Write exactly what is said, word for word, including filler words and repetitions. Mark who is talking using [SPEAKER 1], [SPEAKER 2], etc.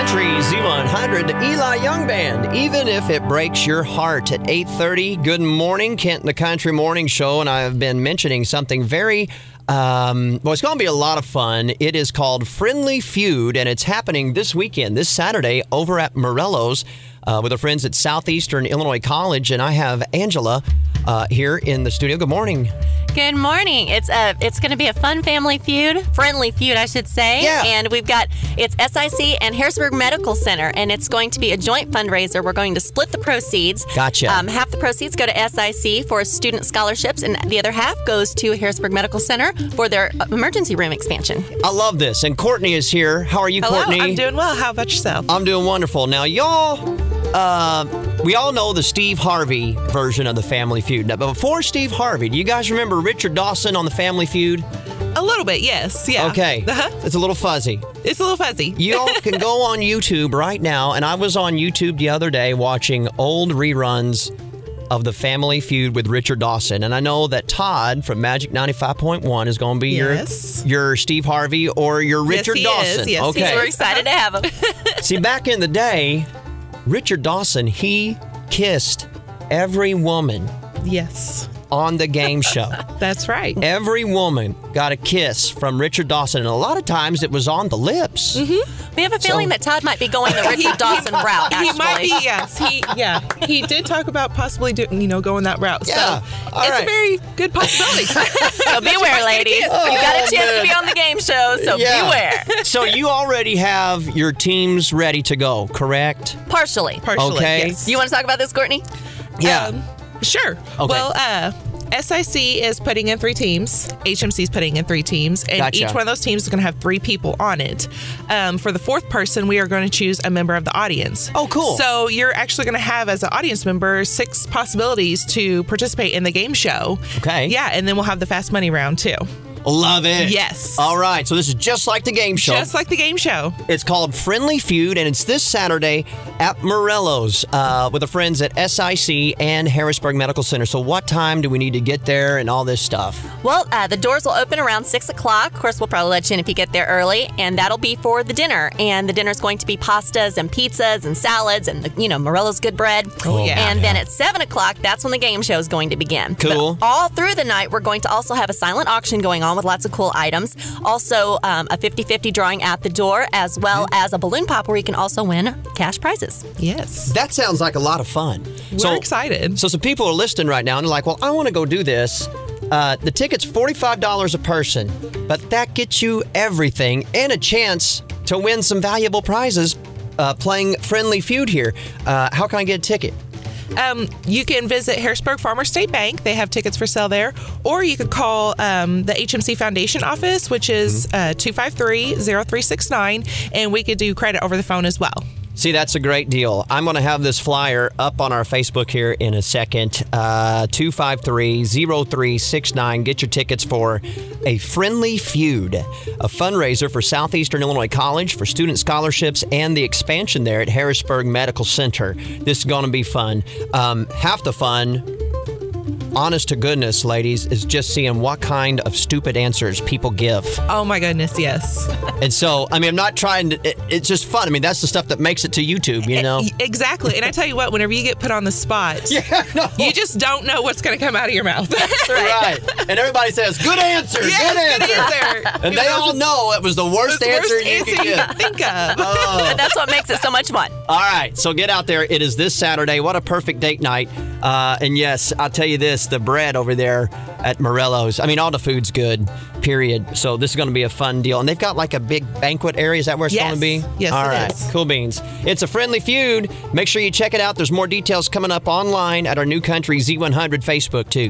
[SPEAKER 1] Country Z one hundred, the Eli Young Band, Even If It Breaks Your Heart at eight thirty. Good morning, Kent and the Country Morning Show, and I've been mentioning something very, um, well, it's going to be a lot of fun. It is called Friendly Feud, and it's happening this weekend, this Saturday, over at Morello's uh, with our friends at Southeastern Illinois College, and I have Angela uh, here in the studio. Good morning.
[SPEAKER 2] Good morning. It's a it's going to be a fun family feud, friendly feud, I should say.
[SPEAKER 1] Yeah.
[SPEAKER 2] And we've got it's S I C and Harrisburg Medical Center, and it's going to be a joint fundraiser. We're going to split the proceeds.
[SPEAKER 1] Gotcha.
[SPEAKER 2] Um, half the proceeds go to S I C for student scholarships, and the other half goes to Harrisburg Medical Center for their emergency room expansion.
[SPEAKER 1] I love this. And Courtney is here. How are you,
[SPEAKER 3] Hello,
[SPEAKER 1] Courtney?
[SPEAKER 3] I'm doing well. How about yourself?
[SPEAKER 1] I'm doing wonderful. Now, y'all, uh, we all know the Steve Harvey version of the Family Feud. Now, but before Steve Harvey, do you guys remember Richard Dawson on the Family Feud?
[SPEAKER 3] A little bit, yes. Yeah.
[SPEAKER 1] Okay.
[SPEAKER 3] Uh-huh.
[SPEAKER 1] It's a little fuzzy.
[SPEAKER 3] It's a little fuzzy.
[SPEAKER 1] Y'all can go on YouTube right now, and I was on YouTube the other day watching old reruns of the Family Feud with Richard Dawson. And I know that Todd from Magic ninety-five point one is going to be
[SPEAKER 3] Yes.
[SPEAKER 1] your your Steve Harvey or your Richard
[SPEAKER 3] he
[SPEAKER 1] Dawson.
[SPEAKER 3] is. Yes, he
[SPEAKER 1] okay.
[SPEAKER 2] We're excited to have them.
[SPEAKER 1] See, back in the day, Richard Dawson, he kissed every woman
[SPEAKER 3] Yes.
[SPEAKER 1] on the game show.
[SPEAKER 3] That's right.
[SPEAKER 1] Every woman got a kiss from Richard Dawson, and a lot of times it was on the lips.
[SPEAKER 3] Mm-hmm.
[SPEAKER 2] We have a feeling
[SPEAKER 1] So-
[SPEAKER 2] that Todd might be going the Richard Dawson route, actually.
[SPEAKER 3] He might be, yes. He, yeah. He did talk about possibly doing, you know, going that route.
[SPEAKER 1] Yeah.
[SPEAKER 3] So
[SPEAKER 1] All
[SPEAKER 3] it's
[SPEAKER 1] right.
[SPEAKER 3] a very good possibility.
[SPEAKER 2] So beware, ladies. You got a chance
[SPEAKER 1] man.
[SPEAKER 2] to be on the game show, so
[SPEAKER 1] Yeah.
[SPEAKER 2] beware.
[SPEAKER 1] So you already have your teams ready to go, correct?
[SPEAKER 2] Partially.
[SPEAKER 3] Partially,
[SPEAKER 1] Okay.
[SPEAKER 3] yes.
[SPEAKER 2] You want to talk about this, Courtney?
[SPEAKER 1] Yeah.
[SPEAKER 3] Um, sure.
[SPEAKER 1] Okay.
[SPEAKER 3] Well, uh, S I C is putting in three teams. H M C is putting in three teams. And
[SPEAKER 1] Gotcha.
[SPEAKER 3] each one of those teams is going to have three people on it. Um, for the fourth person, we are going to choose a member of the audience.
[SPEAKER 1] Oh, cool.
[SPEAKER 3] So you're actually going to have, as an audience member, six possibilities to participate in the game show.
[SPEAKER 1] Okay.
[SPEAKER 3] Yeah, and then we'll have the fast money round, too.
[SPEAKER 1] Love it.
[SPEAKER 3] Yes.
[SPEAKER 1] All right. So this is just like the game show.
[SPEAKER 3] Just like the game show.
[SPEAKER 1] It's called Friendly Feud, and it's this Saturday at Morello's uh, with the friends at S I C and Harrisburg Medical Center. So what time do we need to get there and all this stuff?
[SPEAKER 2] Well, uh, the doors will open around six o'clock. Of course, we'll probably let you in if you get there early, and that'll be for the dinner. And the dinner's going to be pastas and pizzas and salads and, the, you know, Morello's good bread.
[SPEAKER 3] Oh, yeah.
[SPEAKER 2] And then at seven o'clock, that's when the game show is going to begin.
[SPEAKER 1] Cool.
[SPEAKER 2] But all through the night, we're going to also have a silent auction going on with lots of cool items. Also, um, a fifty-fifty drawing at the door, as well as a balloon pop where you can also win cash prizes.
[SPEAKER 3] Yes.
[SPEAKER 1] That sounds like a lot of fun.
[SPEAKER 3] We're
[SPEAKER 1] so,
[SPEAKER 3] excited.
[SPEAKER 1] So some people are listening right now and they're like, well, I want to go do this. Uh, the ticket's forty-five dollars a person, but that gets you everything and a chance to win some valuable prizes uh, playing Friendly Feud here. Uh, how can I get a ticket?
[SPEAKER 3] Um, you can visit Harrisburg Farmer State Bank. They have tickets for sale there. Or you could call um, the H M C Foundation office, which is uh, two five three, zero three six nine, and we could do credit over the phone as well.
[SPEAKER 1] See, that's a great deal. I'm going to have this flyer up on our Facebook here in a second. Uh, two five three, zero three six nine. Get your tickets for a Friendly Feud, a fundraiser for Southeastern Illinois College for student scholarships and the expansion there at Harrisburg Medical Center. This is going to be fun. Um, half the fun, honest to goodness, ladies, is just seeing what kind of stupid answers people give.
[SPEAKER 3] Oh my goodness, yes.
[SPEAKER 1] And so, I mean, I'm not trying to, it, it's just fun. I mean, that's the stuff that makes it to YouTube, you know?
[SPEAKER 3] Exactly. And I tell you what, whenever you get put on the spot,
[SPEAKER 1] Yeah, no.
[SPEAKER 3] you just don't know what's going to come out of your mouth.
[SPEAKER 1] Right. And everybody says, good answer,
[SPEAKER 3] Yes,
[SPEAKER 1] good
[SPEAKER 3] good
[SPEAKER 1] answer.
[SPEAKER 3] answer.
[SPEAKER 1] And they all know it was the worst
[SPEAKER 3] It's the
[SPEAKER 1] answer
[SPEAKER 3] worst
[SPEAKER 1] you
[SPEAKER 3] answer
[SPEAKER 1] could
[SPEAKER 3] you
[SPEAKER 1] get.
[SPEAKER 3] could think of.
[SPEAKER 1] Oh.
[SPEAKER 2] And that's what makes it so much fun.
[SPEAKER 1] All right, so get out there. It is this Saturday. What a perfect date night. Uh, and yes, I'll tell you this, the bread over there at Morello's, I mean, all the food's good, period. So this is going to be a fun deal. And they've got like a big banquet area. Is that where it's
[SPEAKER 3] Yes.
[SPEAKER 1] going to be?
[SPEAKER 3] Yes,
[SPEAKER 1] All
[SPEAKER 3] it
[SPEAKER 1] right,
[SPEAKER 3] is.
[SPEAKER 1] cool beans. It's a Friendly Feud. Make sure you check it out. There's more details coming up online at our New Country Z one hundred Facebook, too.